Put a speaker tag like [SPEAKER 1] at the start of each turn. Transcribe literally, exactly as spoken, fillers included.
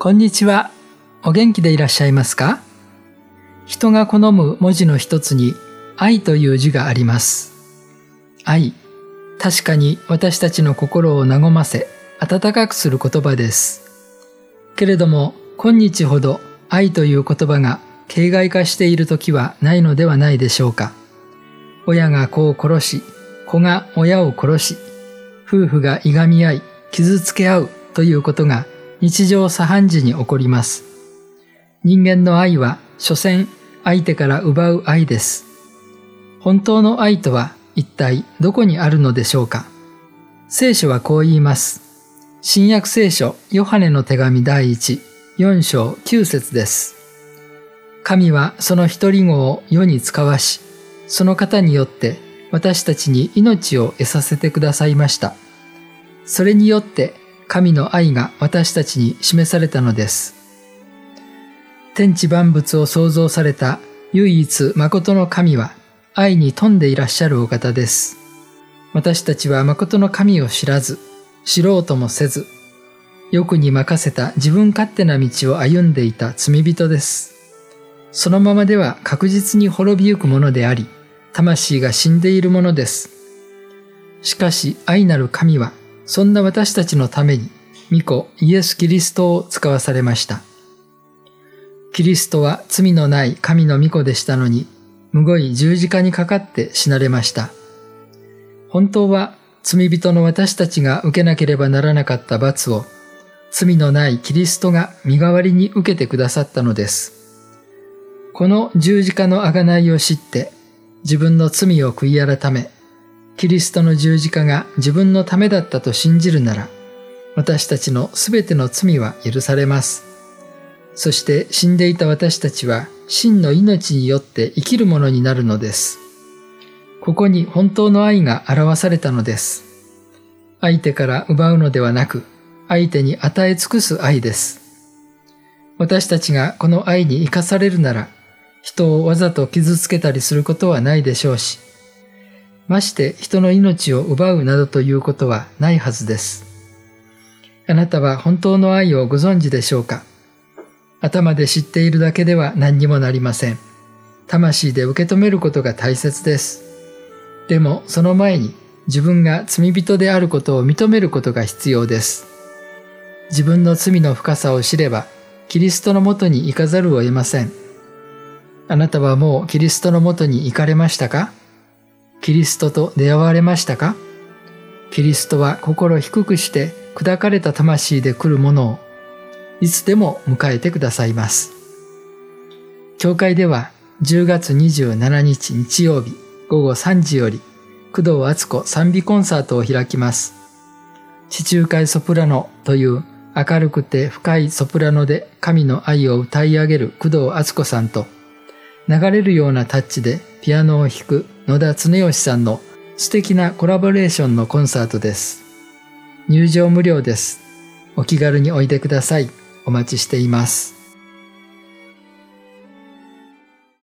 [SPEAKER 1] こんにちは。お元気でいらっしゃいますか？人が好む文字の一つに愛という字があります。愛、確かに私たちの心を和ませ、温かくする言葉です。けれども、今日ほど愛という言葉が形骸化している時はないのではないでしょうか。親が子を殺し、子が親を殺し、夫婦がいがみ合い、傷つけ合うということが日常茶飯事に起こります。人間の愛は、所詮相手から奪う愛です。本当の愛とは一体どこにあるのでしょうか。聖書はこう言います。新約聖書ヨハネの手紙第一、四章九節です。神はその一人子を世に使わし、その方によって私たちに命を得させてくださいました。それによって神の愛が私たちに示されたのです。天地万物を創造された唯一誠の神は愛に富んでいらっしゃるお方です。私たちは誠の神を知らず、知ろうともせず、欲に任せた自分勝手な道を歩んでいた罪人です。そのままでは確実に滅びゆくものであり、魂が死んでいるものです。しかし愛なる神は、そんな私たちのために、御子イエス・キリストを使わされました。キリストは罪のない神の御子でしたのに、むごい十字架にかかって死なれました。本当は罪人の私たちが受けなければならなかった罰を、罪のないキリストが身代わりに受けてくださったのです。この十字架の贖いを知って、自分の罪を悔い改め、キリストの十字架が自分のためだったと信じるなら、私たちのすべての罪は許されます。そして死んでいた私たちは真の命によって生きるものになるのです。ここに本当の愛が表されたのです。相手から奪うのではなく、相手に与え尽くす愛です。私たちがこの愛に生かされるなら、人をわざと傷つけたりすることはないでしょうし、まして人の命を奪うなどということはないはずです。あなたは本当の愛をご存知でしょうか？頭で知っているだけでは何にもなりません。魂で受け止めることが大切です。でもその前に自分が罪人であることを認めることが必要です。自分の罪の深さを知れば、キリストのもとに行かざるを得ません。あなたはもうキリストのもとに行かれましたか？キリストと出会われましたか？キリストは心低くして砕かれた魂で来るものをいつでも迎えてくださいます。教会ではじゅうがつにじゅうしちにち日曜日ごごさんじより工藤敦子賛美コンサートを開きます。地中海ソプラノという明るくて深いソプラノで神の愛を歌い上げる工藤敦子さんと、流れるようなタッチでピアノを弾く野田恒義さんの素敵なコラボレーションのコンサートです。入場無料です。お気軽においでください。お待ちしています。